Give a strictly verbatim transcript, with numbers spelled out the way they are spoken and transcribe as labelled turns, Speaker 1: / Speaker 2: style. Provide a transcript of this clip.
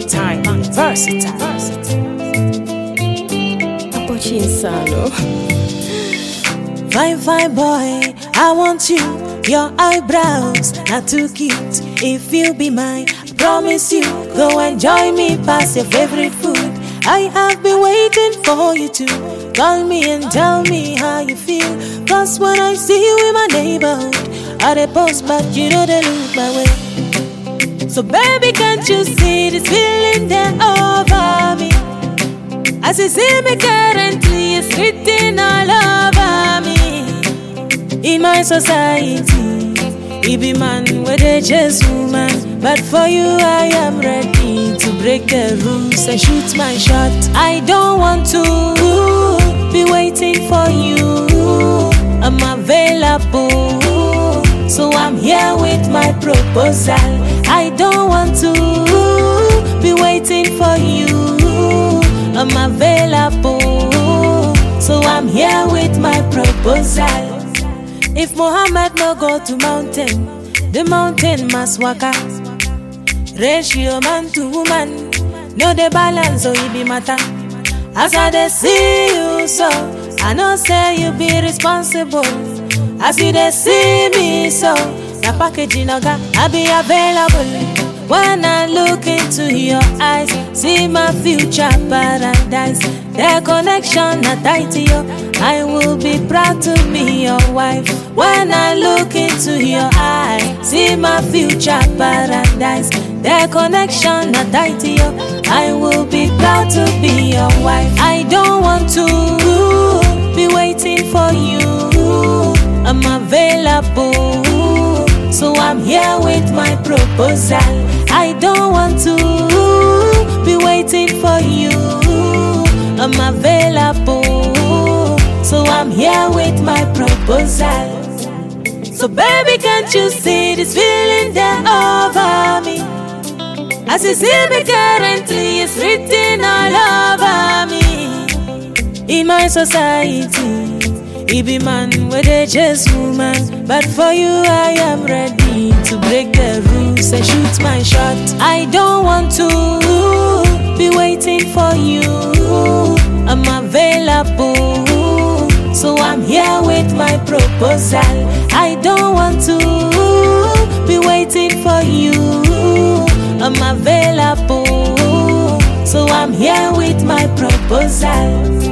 Speaker 1: time, versatile.
Speaker 2: Apochi Insano.
Speaker 3: Fine, fine boy, I want you. Your eyebrows not too cute. If you be mine, I promise you, go enjoy me past your favorite food. I have been waiting for you to call me and tell me how you feel. Cause when I see you in my neighborhood, I dey post but you know they look my way. So baby, can't you see this feeling there over me? As you see me currently, it's written all over me. In my society, he be man with a just woman. But for you I am ready to break the rules and shoot my shot. I don't want to be waiting for you. I'm available, so I'm here with my proposal. I don't want to be waiting for you. I'm available, so I'm here with my proposal. If Muhammad no go to mountain, the mountain must walk out. Ratio man to woman, no the balance so it be matter. As I dey see you so, I know say you be responsible. As you dey see me so, the packaging oga, I be available. When I look into your eyes, see my future paradise. The connection not tight to you, I will be proud to be your wife. When I look into your eyes, see my future paradise. The connection not tight to you, I will be proud to be your wife. I don't want to be waiting for you. I'm available, so I'm here with my proposal. I don't want to be waiting for you. I'm available, so I'm here with my proposal. So baby, can't you see this feeling there over me? As you see me currently, it's written all over me. In my society, he be man with a just woman. But for you I am ready to break the rules and shoot my shot. I don't want to be waiting for you. I'm available, so I'm here with my proposal. I don't want to be waiting for you. I'm available, so I'm here with my proposal.